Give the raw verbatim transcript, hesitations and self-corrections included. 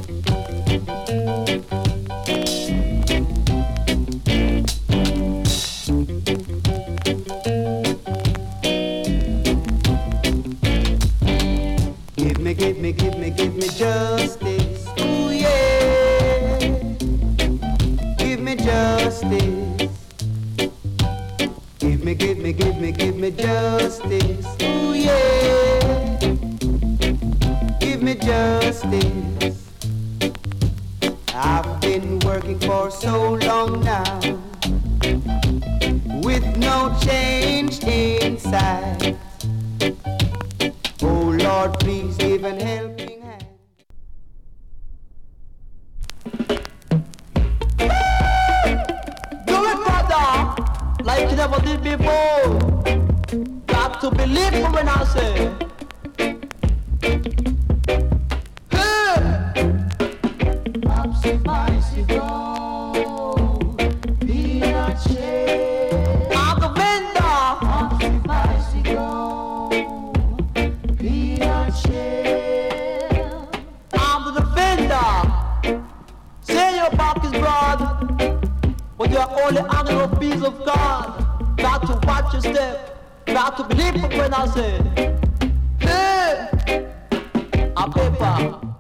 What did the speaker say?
Give me, give me, give me, give me justice. Ooh yeah. Give me justice. Give me, give me, give me, give me justice. Ooh yeah. Give me justice. I've been working for so long now, with no change in sight. Oh Lord, please give an helping hand. Do it, brother, like you never did before. Got to believe me when I say, hey! Popsy bicycle, peanut shell. I'm the vendor. Popsy bicycle, peanut shell. I'm the defender. Say your back is broad, but you're only hanging a piece of God. Got to watch your step. Got to believe it when I say, hey, a paper.